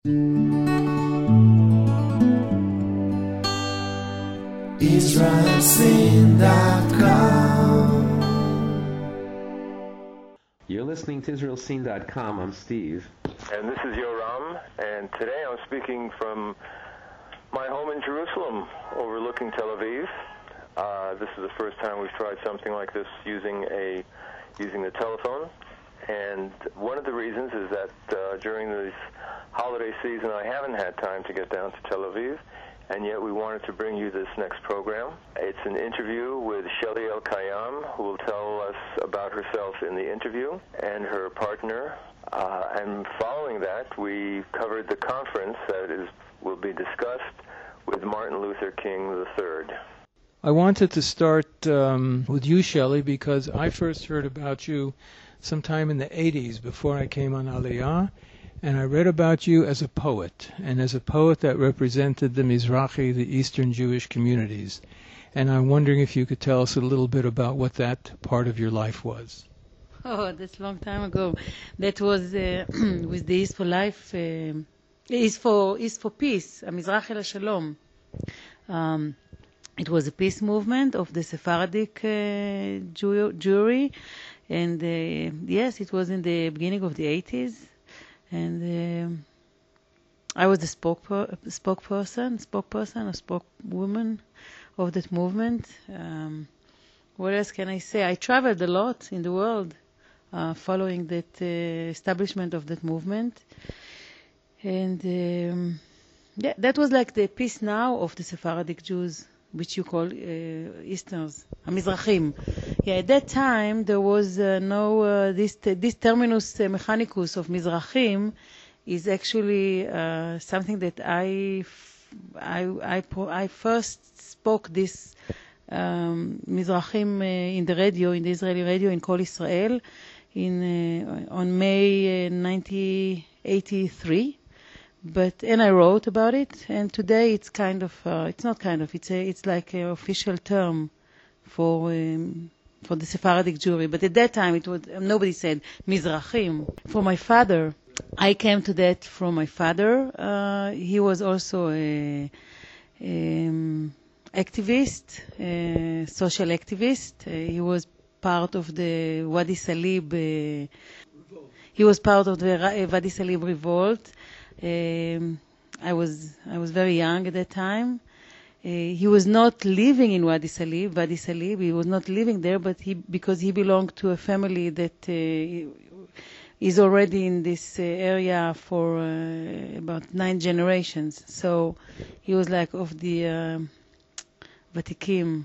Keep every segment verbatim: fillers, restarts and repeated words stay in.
Israel Sin dot com. You're listening to Israel Sin dot com. I'm Steve. And this is Yoram, and today I'm speaking from my home in Jerusalem, overlooking Tel Aviv. Uh, this is the first time we've tried something like this using a using the telephone. And one of the reasons is that uh, during this holiday season I haven't had time to get down to Tel Aviv, and yet we wanted to bring you this next program. It's an interview with Shelly El-Kayam, who will tell us about herself in the interview, and her partner. Uh, and following that, we covered the conference that is will be discussed with Martin Luther King the third. I wanted to start um, with you, Shelly, because I first heard about you sometime in the eighties before I came on Aliyah, and I read about you as a poet, and as a poet that represented the Mizrahi, the Eastern Jewish communities. And I'm wondering if you could tell us a little bit about what that part of your life was. Oh, that's a long time ago. That was uh, with the East for Life, uh, East for East for Peace, Mizrahi LaShalom. Um, it was a peace movement of the Sephardic uh, Jew- Jewry, and uh, yes, it was in the beginning of the eighties, and uh, I was the spokesper- spokesperson, spokesperson, or spokeswoman of that movement. Um, what else can I say? I traveled a lot in the world uh, following that uh, establishment of that movement, and um, yeah, that was like the peace now of the Sephardic Jews, which you call uh, Easterners, Mizrahim. Yeah, at that time there was uh, no uh, this t- this terminus uh, mechanicus of Mizrahim is actually uh, something that I f- I I, po- I first spoke this um, Mizrahim uh, in the radio, in the Israeli radio, in Kol Israel, in uh, on May uh, nineteen eighty-three. But and I wrote about it, and today it's kind of uh, it's not kind of it's a, it's like an official term for um, for the Sephardic Jewry. But at that time it was nobody said Mizrahim. For my father, I came to that from my father. Uh, he was also a um, activist, a social activist. Uh, he was part of the Wadi Salib. Uh, he was part of the Ra- Wadi Salib revolt. Um, I was I was very young at that time. Uh, he was not living in Wadi Salib, Wadi Salib. He was not living there, but he because he belonged to a family that uh, is already in this uh, area for uh, about nine generations. So he was like of the uh, Vatikim.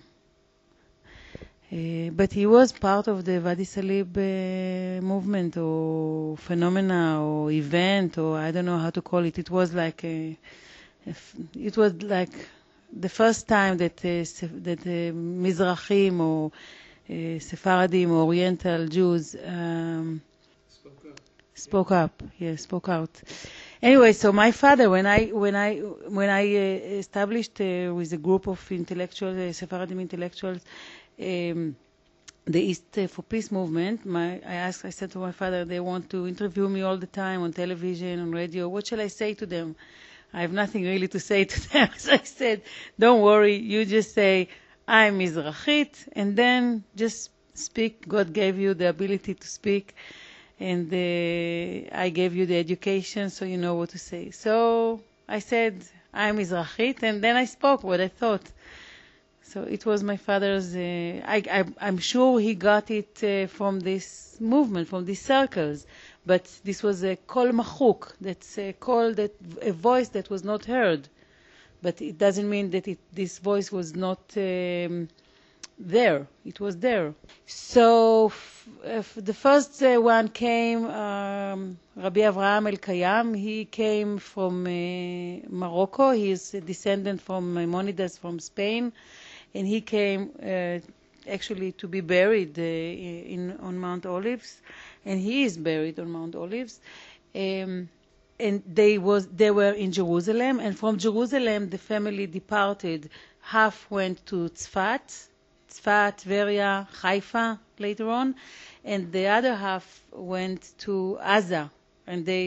Uh, but he was part of the Wadi Salib uh, movement or phenomena or event, or I don't know how to call it. It was like a, a f- it was like the first time that uh, Sef- that uh, Mizrahim or uh, Sephardim or Oriental Jews um, spoke up. Spoke up, yeah, spoke out. Anyway, so my father, when I when I when I uh, established uh, with a group of intellectuals, uh, Sephardim intellectuals. Um, the East uh, for Peace movement, my, I asked, I said to my father, they want to interview me all the time on television, on radio. What shall I say to them? I have nothing really to say to them. So I said, don't worry, you just say, I'm Mizrahit, and then just speak. God gave you the ability to speak, and uh, I gave you the education, so you know what to say. So I said, I'm Mizrahit, and then I spoke what I thought. So it was my father's, uh, I, I, I'm sure he got it uh, from this movement, from these circles, but this was a kol machuk, that's a call, that, a voice that was not heard. But it doesn't mean that it, this voice was not um, there. It was there. So f- f- the first uh, one came, um, Rabbi Avraham El-Kayam. He came from uh, Morocco. He is a descendant from Maimonides from Spain. And he came uh, actually to be buried uh, in on Mount Olives, and he is buried on Mount Olives. Um, and they was they were in Jerusalem, and from Jerusalem the family departed. Half went to Tzfat, Tzfat, Tveria, Haifa later on, and the other half went to Gaza, and they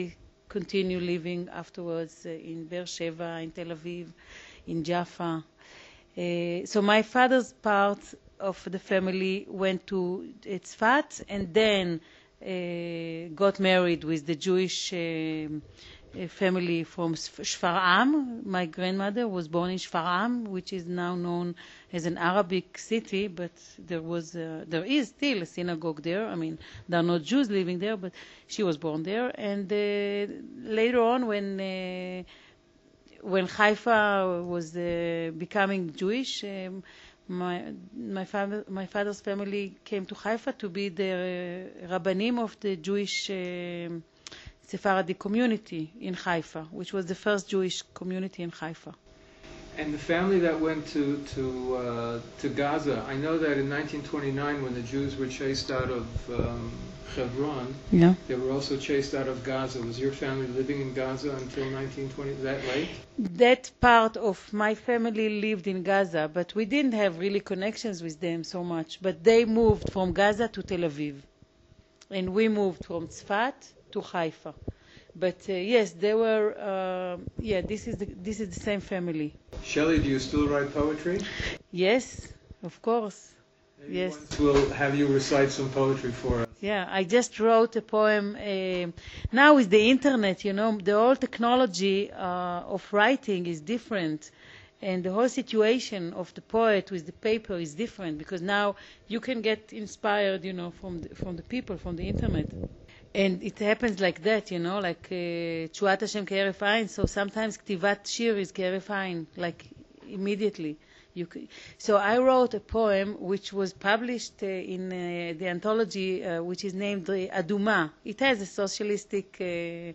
continue living afterwards uh, in Beersheba, in Tel Aviv, in Jaffa. Uh, so my father's part of the family went to Tzfat and then uh, got married with the Jewish uh, a family from Shfar'am. My grandmother was born in Shfar'am, which is now known as an Arabic city, but there was a, there is still a synagogue there. I mean, there are not Jews living there, but she was born there. And uh, later on, when uh, when Haifa was uh, becoming Jewish, um, my my father my father's family came to Haifa to be the uh, Rabbanim of the Jewish Uh, Sephardi community in Haifa, which was the first Jewish community in Haifa. And the family that went to to uh, to Gaza, I know that in nineteen twenty-nine, when the Jews were chased out of um, Hebron, yeah. they were also chased out of Gaza. Was your family living in Gaza until nineteen twenty? Is that late? That part of my family lived in Gaza, but we didn't have really connections with them so much. But they moved from Gaza to Tel Aviv, and we moved from Tzfat to Haifa. But uh, yes, they were. Uh, yeah, this is the, this is the same family. Shelley, do you still write poetry? Yes, of course. Maybe yes. Once we'll have you recite some poetry for us. Yeah, I just wrote a poem. Uh, now with the internet, you know, the whole technology uh, of writing is different. And the whole situation of the poet with the paper is different, because now you can get inspired, you know, from the, from the people, from the internet. And it happens like that, you know, like Tshuat Hashem K'eref Ein. So sometimes Ktivat Shir is K'eref Ein, like immediately. You c- so I wrote a poem which was published uh, in uh, the anthology, uh, which is named uh, Aduma. It has a socialistic uh,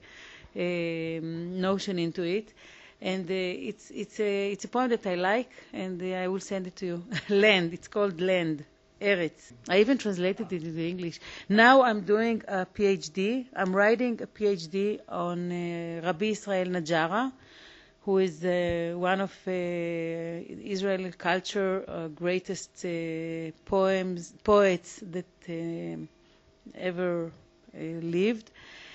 uh, notion into it. And uh, it's it's a it's a poem that I like, and uh, I will send it to you. Land. It's called Land. Eretz. I even translated it into English. Now I'm doing a PhD. I'm writing a PhD on uh, Rabbi Israel Najara, who is uh, one of uh, Israeli culture uh, greatest uh, poems poets that uh, ever uh, lived.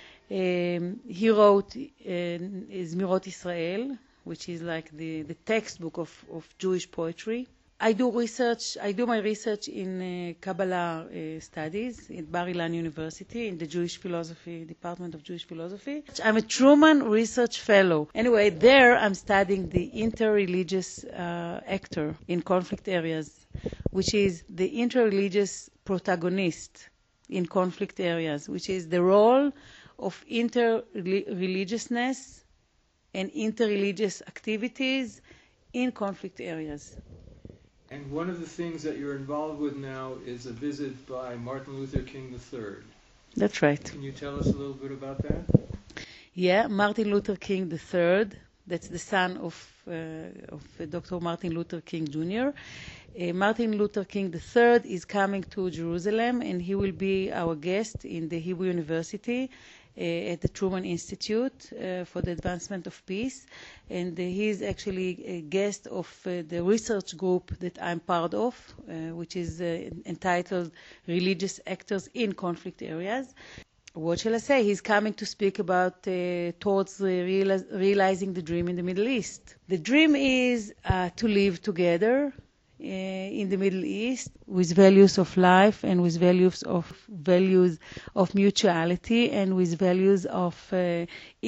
Um, he wrote uh, Zmirot Israel, which is like the, the textbook of, of Jewish poetry. I do research, I do my research in uh, Kabbalah uh, studies at Bar Ilan University in the Jewish Philosophy, Department of Jewish Philosophy. I'm a Truman Research Fellow. Anyway, there I'm studying the interreligious uh, actor in conflict areas, which is the interreligious protagonist in conflict areas, which is the role of interreligiousness and interreligious activities in conflict areas. And one of the things that you're involved with now is a visit by Martin Luther King the third. That's right. Can you tell us a little bit about that? Yeah, Martin Luther King the third. That's the son of uh, of Doctor Martin Luther King Junior Uh, Martin Luther King the third is coming to Jerusalem, and he will be our guest in the Hebrew University uh, at the Truman Institute uh, for the Advancement of Peace. And uh, he is actually a guest of uh, the research group that I'm part of, uh, which is uh, entitled Religious Actors in Conflict Areas. What shall I say? He's coming to speak about uh, towards uh, reali- realizing the dream in the Middle East. The dream is uh, to live together uh, in the Middle East with values of life and with values of values of mutuality and with values of uh,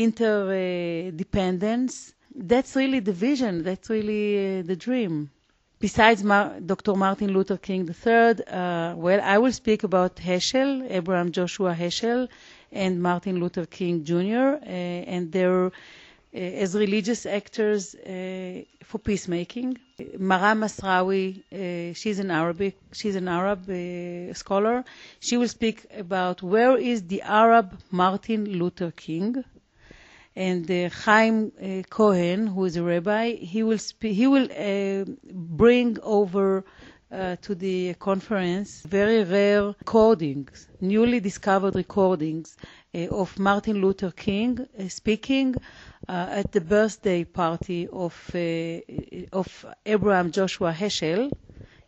interdependence. That's really the vision. That's really uh, the dream. Besides Mar- Doctor Martin Luther King the third, uh, well, I will speak about Heschel, Abraham Joshua Heschel, and Martin Luther King Junior, uh, and their uh, as religious actors uh, for peacemaking. Mara Masraoui, uh, she's an Arabic, she's an Arab uh, scholar. She will speak about where is the Arab Martin Luther King. And uh, Chaim uh, Cohen, who is a rabbi, he will spe- he will uh, bring over uh, to the conference very rare recordings, newly discovered recordings uh, of Martin Luther King uh, speaking uh, at the birthday party of uh, of Abraham Joshua Heschel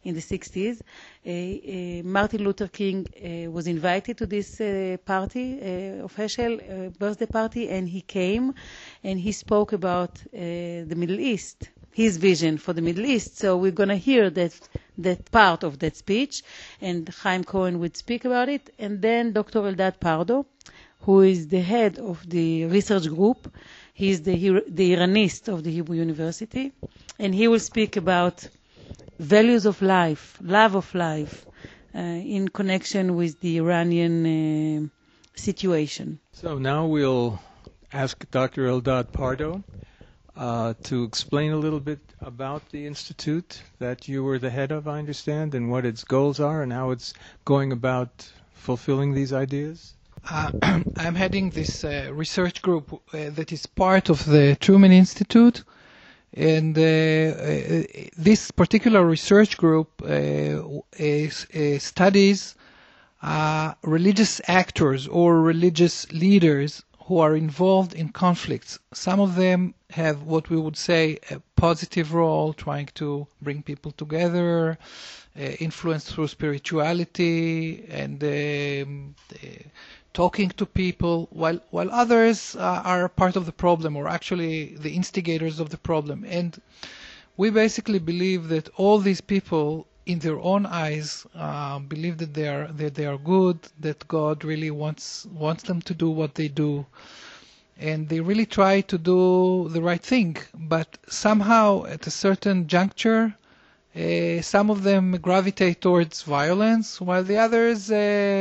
in the sixties. Uh, uh, Martin Luther King uh, was invited to this uh, party uh, of Heschel, uh, birthday party, and he came and he spoke about uh, the Middle East, his vision for the Middle East. So we're going to hear that that part of that speech, and Chaim Cohen would speak about it, and then Doctor Eldad Pardo, who is the head of the research group. He's the, the Iranist of the Hebrew University, and he will speak about values of life, love of life, uh, in connection with the Iranian uh, situation. So now we'll ask Doctor Eldad Pardo uh, to explain a little bit about the institute that you were the head of, I understand, and what its goals are and how it's going about fulfilling these ideas. Uh, I'm heading this uh, research group uh, that is part of the Truman Institute, and uh, uh, this particular research group uh, is, uh, studies uh, religious actors or religious leaders who are involved in conflicts. Some of them have what we would say a positive role, trying to bring people together, uh, influence through spirituality, and um, uh, talking to people, while while others uh, are part of the problem, or actually the instigators of the problem. And we basically believe that all these people, in their own eyes, uh, believe that they are that they are good, that God really wants wants them to do what they do, and they really try to do the right thing. But somehow, at a certain juncture, Uh, some of them gravitate towards violence, while the others uh,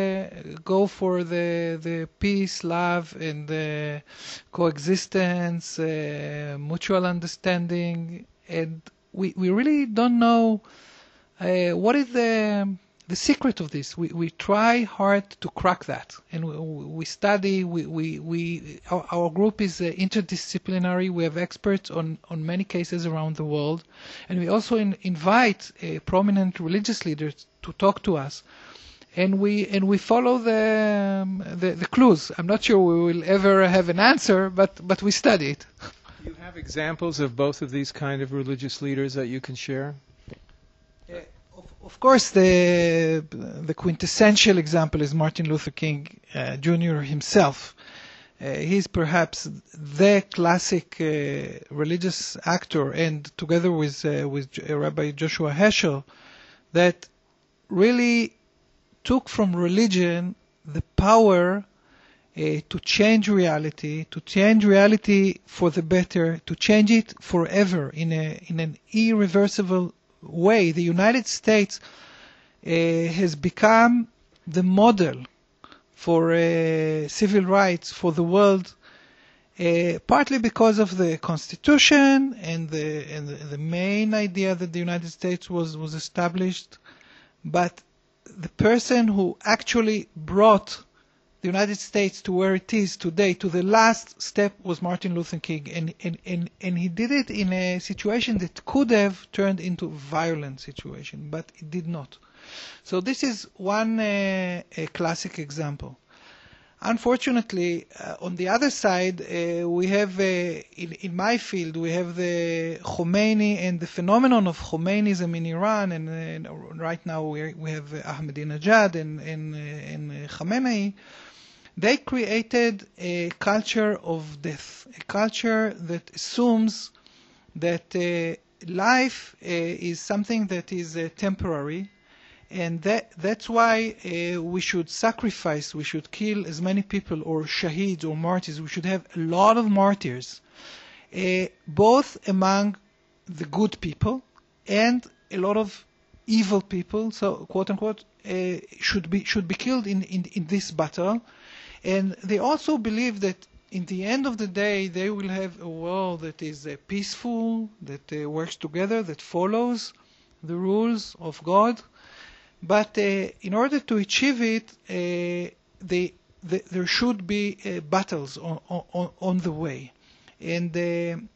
go for the the peace, love, and uh, coexistence, uh, mutual understanding, and we we really don't know uh, what is the the secret of this. We we try hard to crack that, and we, we study. We we, we our, our group is uh, interdisciplinary. We have experts on, on many cases around the world, and we also in, invite uh, prominent religious leaders to talk to us, and we and we follow the, um, the the clues. I'm not sure we will ever have an answer, but but we study it. Do you have examples of both of these kind of religious leaders that you can share? Of course, the the quintessential example is Martin Luther King uh, Junior himself. Uh, he's perhaps the classic uh, religious actor, and together with uh, with Rabbi Joshua Heschel, that really took from religion the power uh, to change reality, to change reality for the better, to change it forever in a in an irreversible way. The United States uh, has become the model for uh, civil rights for the world, uh, partly because of the Constitution and the and the, the main idea that the United States was was established, but the person who actually brought the United States to where it is today, to the last step, was Martin Luther King, and and, and, and he did it in a situation that could have turned into a violent situation, but it did not. So this is one uh, a classic example. Unfortunately, uh, on the other side, uh, we have, uh, in, in my field, we have the Khomeini and the phenomenon of Khomeinism in Iran, and, and right now we, we have Ahmadinejad and, and, and Khamenei. They created a culture of death, a culture that assumes that uh, life uh, is something that is uh, temporary, and that that's why uh, we should sacrifice, we should kill as many people, or shaheeds or martyrs. We should have a lot of martyrs, uh, both among the good people and a lot of evil people, so quote unquote, uh, should be should be killed in, in, in this battle. And they also believe that in the end of the day, they will have a world that is uh, peaceful, that uh, works together, that follows the rules of God. But uh, in order to achieve it, uh, they, they, there should be uh, battles on, on, on the way. And uh,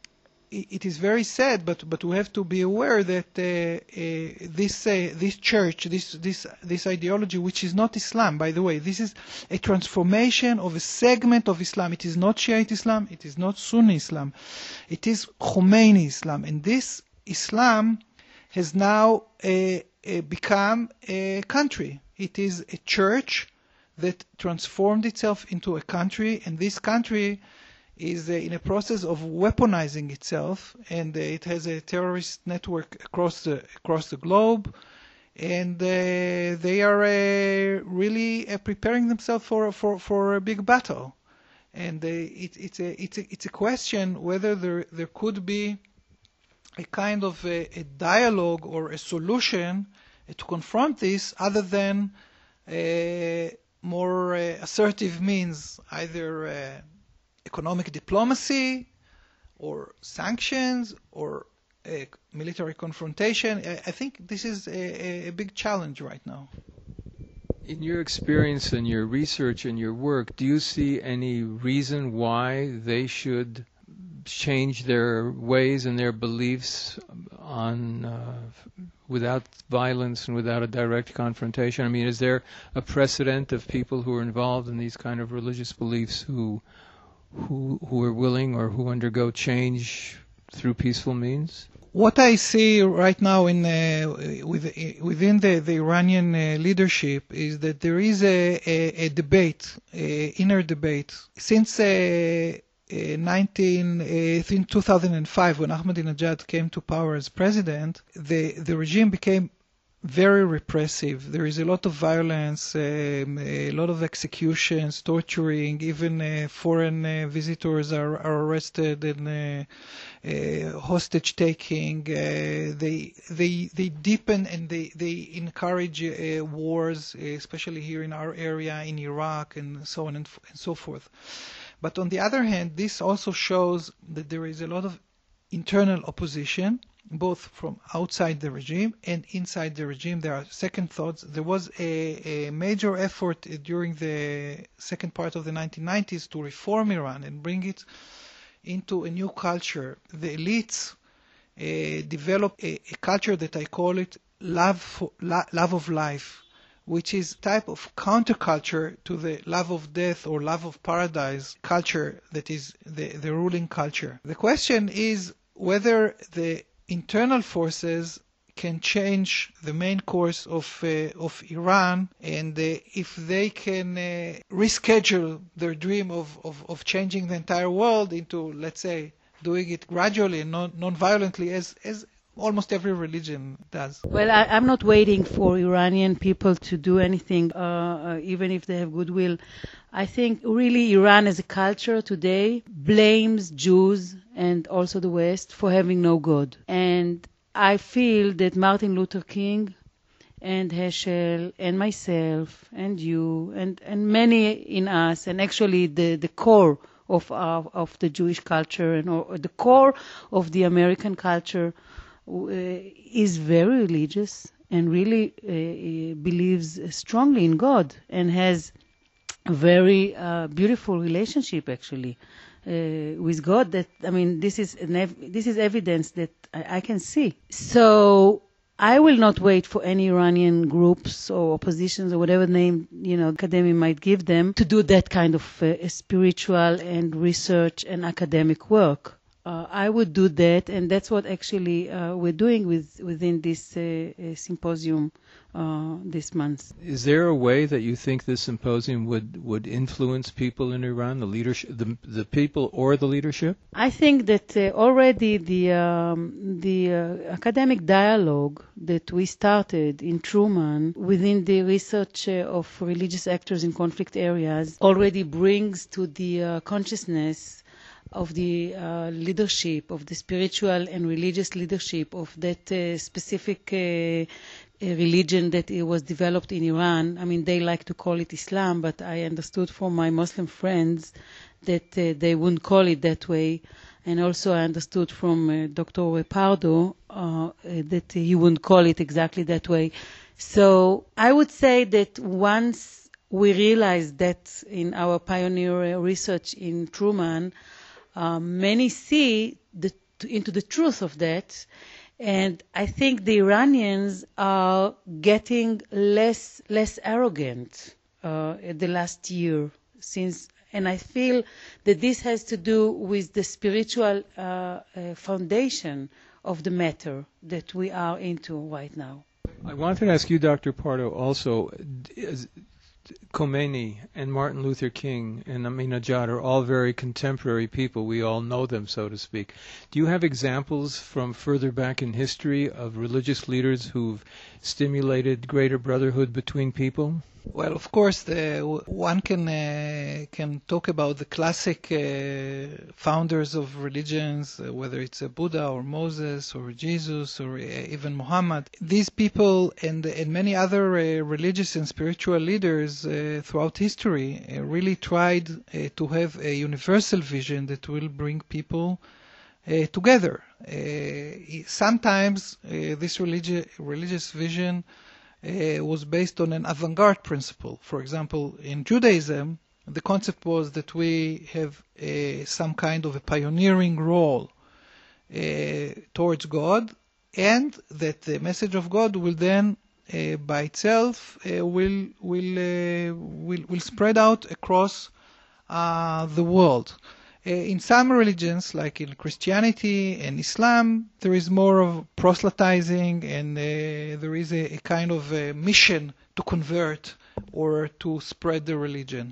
it is very sad, but but we have to be aware that uh, uh, this uh, this church, this this this ideology, which is not Islam, by the way, this is a transformation of a segment of Islam. It is not Shiite Islam, it is not Sunni Islam, it is Khomeini Islam, and this Islam has now uh, uh, become a country. It is a church that transformed itself into a country, and this country is uh, in a process of weaponizing itself, and uh, it has a terrorist network across the across the globe, and uh, they are uh, really uh, preparing themselves for for for a big battle. And uh, it, it's a it's a it's a question whether there there could be a kind of a, a dialogue or a solution uh, to confront this, other than uh, more uh, assertive means, either uh, economic diplomacy or sanctions or uh, military confrontation. I, I think this is a, a big challenge right now. In your experience and your research and your work, do you see any reason why they should change their ways and their beliefs on uh, without violence and without a direct confrontation? I mean, is there a precedent of people who are involved in these kind of religious beliefs who who who are willing or who undergo change through peaceful means? What I see right now in uh, with, within the, the Iranian uh, leadership is that there is a, a, a debate, a inner debate. Since uh, uh, nineteen, uh, in two thousand five, when Ahmadinejad came to power as president, the, the regime became very repressive. There is a lot of violence, um, a lot of executions, torturing. Even uh, foreign uh, visitors are, are arrested, and uh, uh, hostage taking. Uh, they they they deepen and they they encourage uh, wars, especially here in our area, in Iraq, and so on and, f- and so forth. But on the other hand, this also shows that there is a lot of internal opposition, both from outside the regime and inside the regime. There are second thoughts. There was a, a major effort during the second part of the nineteen nineties to reform Iran and bring it into a new culture. The elites uh, developed a, a culture that I call it love, for, lo, love of life, which is type of counterculture to the love of death or love of paradise culture that is the, the ruling culture. The question is whether the internal forces can change the main course of uh, of Iran, and uh, if they can uh, reschedule their dream of, of, of changing the entire world into, let's say, doing it gradually and non non-violently, as as almost every religion does. Well, I, I'm not waiting for Iranian people to do anything, uh, uh, even if they have goodwill. I think really Iran as a culture today blames Jews and also the West for having no God. And I feel that Martin Luther King and Heschel and myself and you and, and many in us, and actually the, the core of our, of the Jewish culture and or, or the core of the American culture uh, is very religious and really uh, believes strongly in God and has a very uh, beautiful relationship actually uh, with God. That I mean, this is an ev- this is evidence that I, I can see. So I will not wait for any Iranian groups or oppositions or whatever name you know academy might give them to do that kind of uh, spiritual and research and academic work. Uh, I would do that, and that's what actually uh, we're doing with within this uh, uh, symposium uh, this month. Is there a way that you think this symposium would, would influence people in Iran, the leadership, the the people or the leadership? I think that uh, already the um, the uh, academic dialogue that we started in Truman within the research uh, of religious actors in conflict areas already brings to the uh, consciousness of the uh, leadership, of the spiritual and religious leadership of that uh, specific uh, religion that it was developed in Iran. I mean, they like to call it Islam, but I understood from my Muslim friends that uh, they wouldn't call it that way. And also I understood from uh, Doctor Pardo uh, that he wouldn't call it exactly that way. So I would say that once we realized that in our pioneer research in Truman, Uh, many see the, into the truth of that, and I think the Iranians are getting less less arrogant uh, the last year since, and I feel that this has to do with the spiritual uh, uh, foundation of the matter that we are into right now. I wanted to ask you, Doctor Pardo, also, is, Khomeini and Martin Luther King and Ahmadinejad are all very contemporary people. We all know them, so to speak. Do you have examples from further back in history of religious leaders who've stimulated greater brotherhood between people? Well, of course, the, one can uh, can talk about the classic uh, founders of religions, uh, whether it's a Buddha or Moses or Jesus or uh, even Muhammad. These people and and many other uh, religious and spiritual leaders uh, throughout history uh, really tried uh, to have a universal vision that will bring people uh, together. Uh, sometimes uh, this religi- religious vision Uh, was based on an avant-garde principle. For example, in Judaism, the concept was that we have uh, some kind of a pioneering role uh, towards God, and that the message of God will then, uh, by itself, uh, will will uh, will will spread out across uh, the world. Uh, in some religions, like in Christianity and Islam, there is more of proselytizing, and uh, there is a, a kind of a mission to convert or to spread the religion.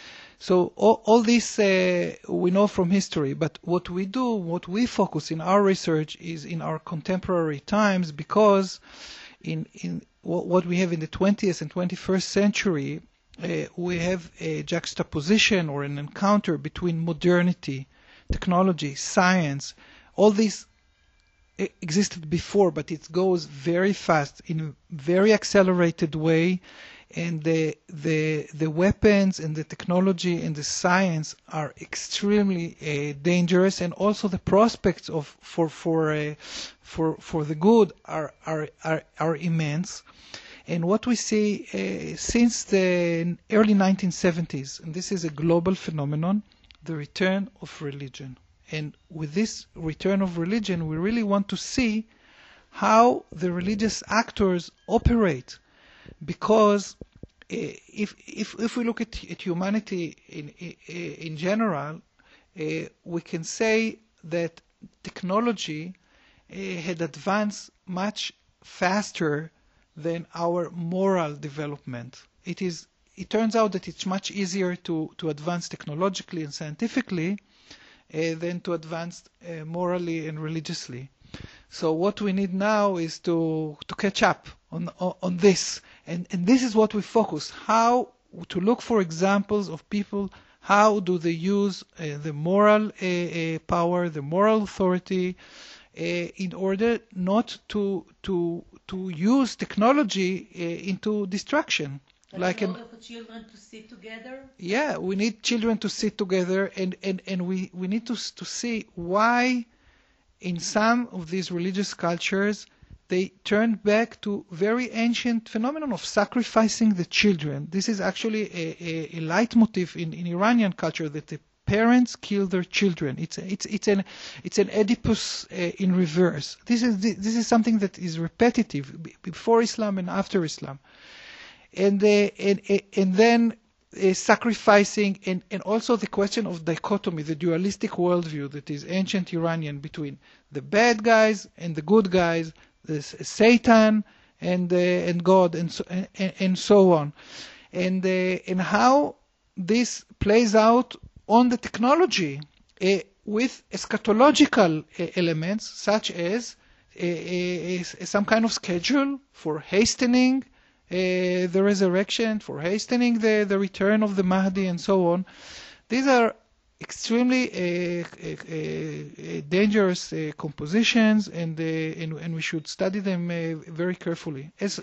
So all, all this uh, we know from history, but what we do, what we focus in our research is in our contemporary times, because in, in what we have in the twentieth and twenty-first century, Uh, we have a juxtaposition or an encounter between modernity, technology, science. All this existed before, but it goes very fast in a very accelerated way, and the the the weapons and the technology and the science are extremely uh, dangerous, and also the prospects of for for uh, for for the good are are are, are immense. And what we see uh, since the early nineteen seventies, and this is a global phenomenon, the return of religion. And with this return of religion, we really want to see how the religious actors operate. Because uh, if, if, if we look at, at humanity in, in, in general, uh, we can say that technology uh, had advanced much faster than our moral development. It is. It turns out that it's much easier to, to advance technologically and scientifically uh, than to advance uh, morally and religiously. So what we need now is to to catch up on on, on this, and and this is what we focus: how to look for examples of people. How do they use uh, the moral uh, uh, power, the moral authority, uh, in order not to to to use technology uh, into destruction. But like in an, order for children to sit together? Yeah, we need children to sit together, and, and, and we, we need to to see why in some of these religious cultures they turn back to very ancient phenomenon of sacrificing the children. This is actually a, a, a leitmotif in, in Iranian culture, that the parents kill their children. It's it's it's an it's an Oedipus uh, in reverse. This is this is something that is repetitive before Islam and after Islam, and uh, and and then uh, sacrificing, and and also the question of dichotomy, the dualistic worldview that is ancient Iranian between the bad guys and the good guys, the Satan and uh, and God, and so and, and so on, and uh, and how this plays out on the technology uh, with eschatological uh, elements, such as uh, uh, some kind of schedule for hastening uh, the resurrection, for hastening the, the return of the Mahdi, and so on. These are extremely uh, uh, uh, dangerous uh, compositions, and, uh, and and we should study them uh, very carefully. As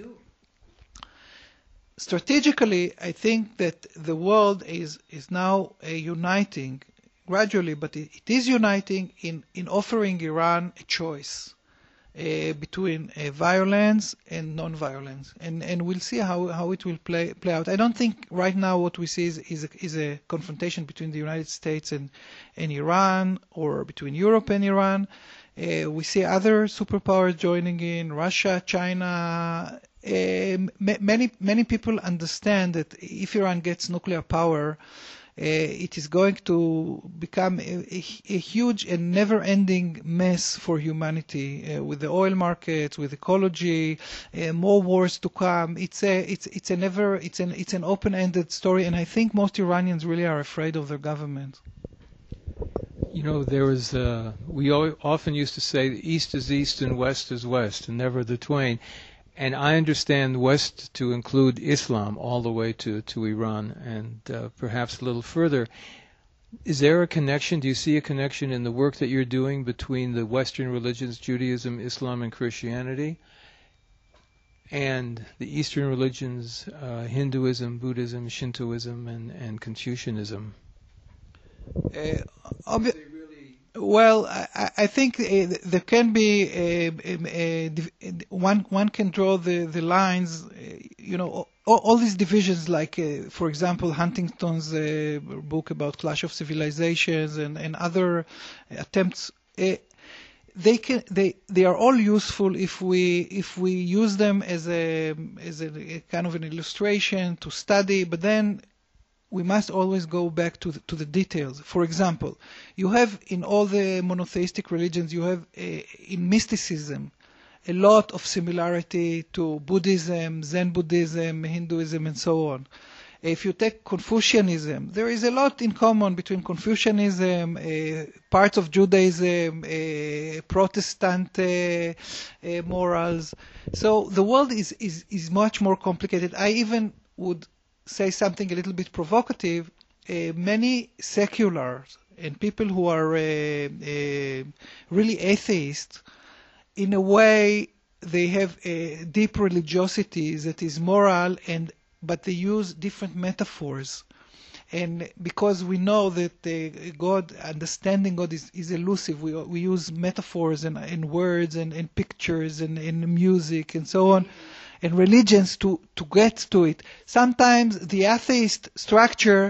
Strategically, I think that the world is is now uh, uniting gradually, but it, it is uniting in, in offering Iran a choice uh, between uh, violence and non-violence, and and we'll see how, how it will play play out. I don't think right now what we see is is a, is a confrontation between the United States and and Iran, or between Europe and Iran. Uh, we see other superpowers joining in, Russia, China. Uh, many many people understand that if Iran gets nuclear power, uh, it is going to become a, a, a huge and never-ending mess for humanity, uh, with the oil markets, with ecology, uh, more wars to come. It's a, it's, it's a never, it's an, it's an open-ended story, and I think most Iranians really are afraid of their government. You know, there was, uh, we al- often used to say East is East and West is West, and never the twain. And I understand West to include Islam all the way to, to Iran, and uh, perhaps a little further. Is there a connection? Do you see a connection in the work that you're doing between the Western religions, Judaism, Islam, and Christianity, and the Eastern religions, uh, Hinduism, Buddhism, Shintoism, and, and Confucianism? Uh, obvi- well, I, I think uh, there can be a, a, a, one one can draw the the lines. Uh, you know, all, all these divisions, like uh, for example, Huntington's uh, book about Clash of Civilizations and, and other attempts. Uh, they can they they are all useful if we if we use them as a as a, a kind of an illustration to study, but then we must always go back to the, to the details. For example, you have in all the monotheistic religions, you have a, in mysticism a lot of similarity to Buddhism, Zen Buddhism, Hinduism, and so on. If you take Confucianism, there is a lot in common between Confucianism, uh, parts of Judaism, uh, Protestant uh, uh, morals. So the world is, is, is much more complicated. I even would say something a little bit provocative. Uh, many seculars and people who are uh, uh, really atheists, in a way, they have a deep religiosity that is moral, and but they use different metaphors. And because we know that uh, God, understanding God is, is elusive, we we use metaphors and, and words and, and pictures and, and music and so on, and religions to, to get to it. Sometimes the atheist structure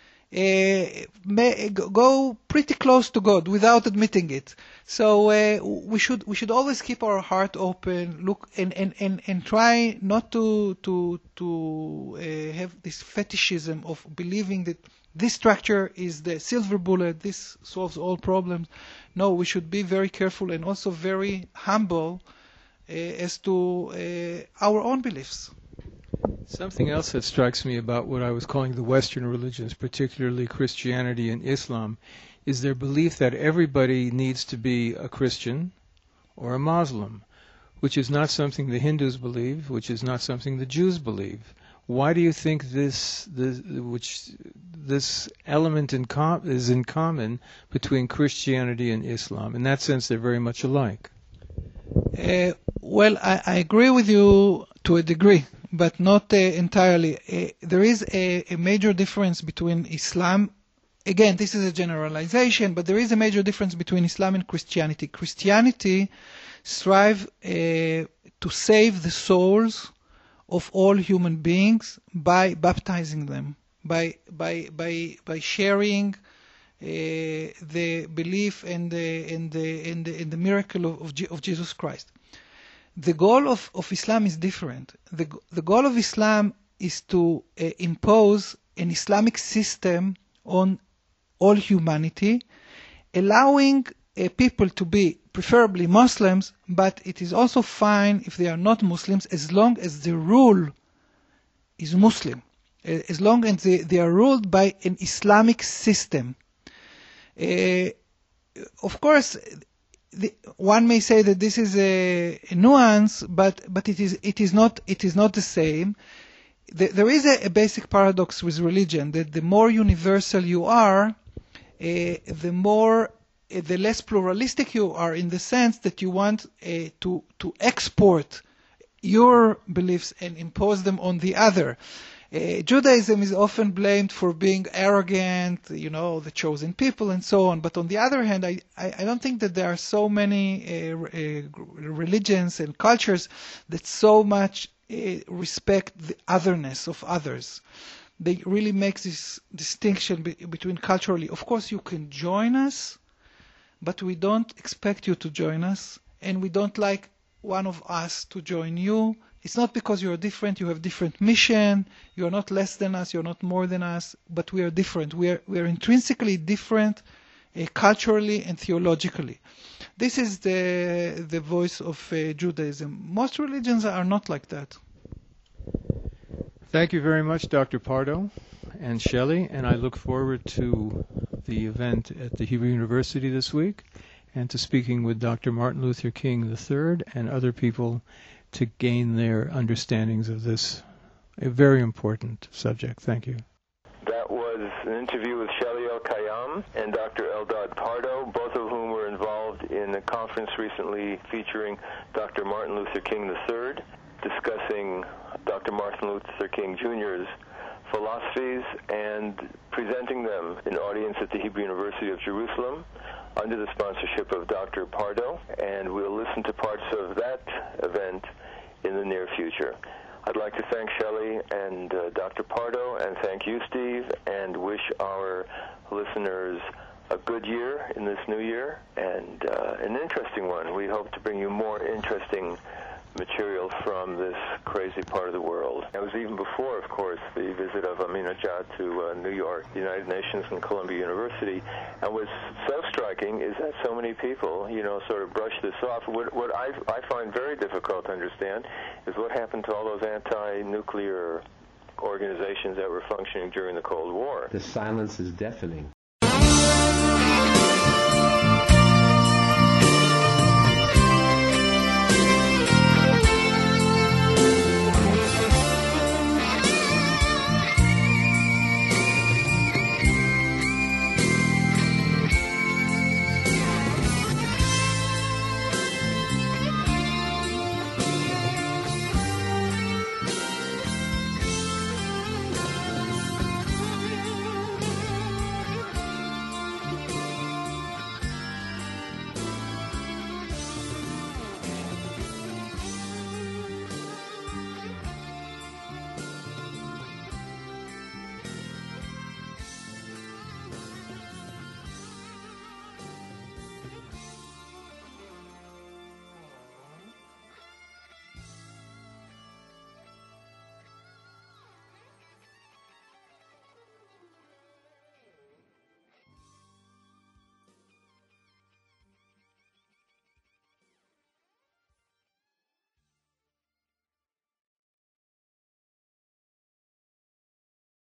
uh, may go pretty close to God without admitting it. So uh, we should we should always keep our heart open, look and, and, and, and try not to to to uh, have this fetishism of believing that this structure is the silver bullet, this solves all problems. No, we should be very careful and also very humble uh, as to uh, our own beliefs. Something else that strikes me about what I was calling the Western religions, particularly Christianity and Islam, is their belief that everybody needs to be a Christian or a Muslim, which is not something the Hindus believe, which is not something the Jews believe. Why do you think this, this which this element in com- is in common between Christianity and Islam? In that sense, they're very much alike. Uh, well, I, I agree with you to a degree, but not uh, entirely. Uh, there is a, a major difference between Islam. Again, this is a generalization, but there is a major difference between Islam and Christianity. Christianity strive uh, to save the souls of all human beings by baptizing them, by by by by sharing uh, the belief and the and the and the, and the miracle of of, G- of Jesus Christ. The goal of, of Islam is different. The the goal of Islam is to uh, impose an Islamic system on all humanity, allowing uh, people to be preferably Muslims, but it is also fine if they are not Muslims as long as the rule is Muslim, uh, as long as they, they are ruled by an Islamic system. Uh, of course, the, one may say that this is a, a nuance, but but it is it is not it is not the same. The, there is a, a basic paradox with religion that the more universal you are, uh, the more uh, the less pluralistic you are, in the sense that you want uh, to to export your beliefs and impose them on the other. Uh, Judaism is often blamed for being arrogant, you know, the chosen people and so on. But on the other hand, I, I, I don't think that there are so many uh, uh, religions and cultures that so much uh, respect the otherness of others. They really make this distinction be- between culturally. Of course, you can join us, but we don't expect you to join us, and we don't like one of us to join you, It's not because you're different, you have different mission, you're not less than us, you're not more than us, but we are different. We are, we are intrinsically different uh, culturally and theologically. This is the, the voice of uh, Judaism. Most religions are not like that. Thank you very much, Doctor Pardo and Shelley, and I look forward to the event at the Hebrew University this week and to speaking with Doctor Martin Luther King the third and other people to gain their understandings of this a very important subject. Thank you. That was an interview with Shelley El-Kayam and Doctor Eldad Pardo, both of whom were involved in a conference recently featuring Doctor Martin Luther King the third, discussing Doctor Martin Luther King Junior's philosophies and presenting them in audience at the Hebrew University of Jerusalem under the sponsorship of Doctor Pardo, and we'll listen to parts of that event in the near future. I'd like to thank Shelley and uh, Doctor Pardo, and thank you, Steve, and wish our listeners a good year in this new year, and uh, an interesting one. We hope to bring you more interesting material from this crazy part of the world. It was even before, of course, the visit of Ahmadinejad to uh, New York, the United Nations, and Columbia University. And what's so striking is that so many people, you know, sort of brush this off. What, what I, I find very difficult to understand is what happened to all those anti-nuclear organizations that were functioning during the Cold War. The silence is deafening.